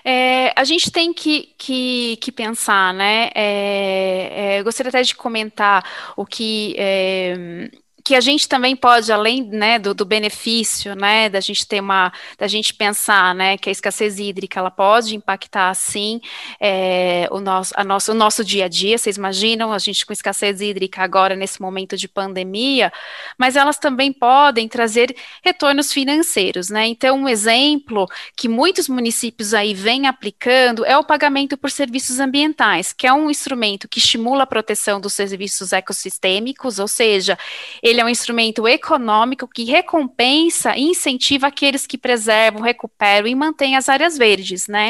A gente tem que pensar, né? Eu gostaria até de comentar o que a gente também pode, além, né, do benefício, né, da gente pensar, né, que a escassez hídrica ela pode impactar, sim, o nosso dia a dia. Vocês imaginam a gente com escassez hídrica agora nesse momento de pandemia, mas elas também podem trazer retornos financeiros, né? Então, um exemplo que muitos municípios aí vêm aplicando é o pagamento por serviços ambientais, que é um instrumento que estimula a proteção dos serviços ecossistêmicos, ou seja, ele é um instrumento econômico que recompensa e incentiva aqueles que preservam, recuperam e mantêm as áreas verdes, né?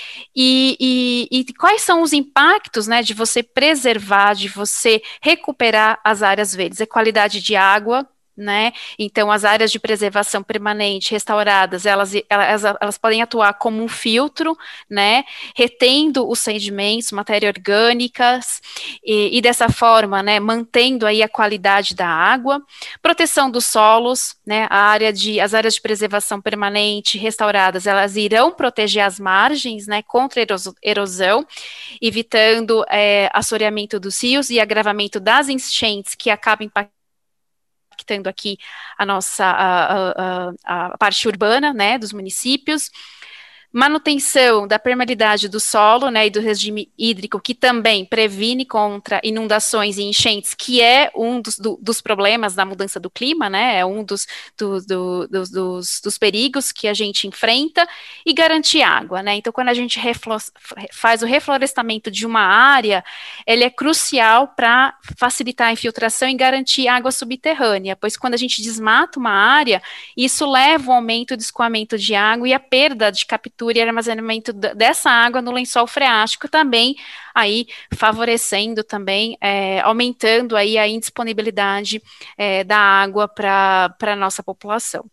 E quais são os impactos, né, de você preservar, de você recuperar as áreas verdes? É qualidade de água, né? Então, as áreas de preservação permanente restauradas, elas podem atuar como um filtro, né? Retendo os sedimentos, matéria orgânicas, e dessa forma, né, mantendo aí a qualidade da água, proteção dos solos, né? As áreas de preservação permanente restauradas, elas irão proteger as margens, né, contra a erosão, evitando assoreamento dos rios e agravamento das enchentes que acabam impactando aqui a nossa a parte urbana, né, dos municípios. Manutenção da permeabilidade do solo, né, e do regime hídrico, que também previne contra inundações e enchentes, que é um dos problemas da mudança do clima, né, é um dos perigos que a gente enfrenta, e garantir água, né. Então, quando a gente faz o reflorestamento de uma área, ele é crucial para facilitar a infiltração e garantir água subterrânea, pois quando a gente desmata uma área, isso leva ao aumento do escoamento de água e a perda de captura e armazenamento dessa água no lençol freático, também aí favorecendo também, aumentando aí a indisponibilidade da água para a nossa população.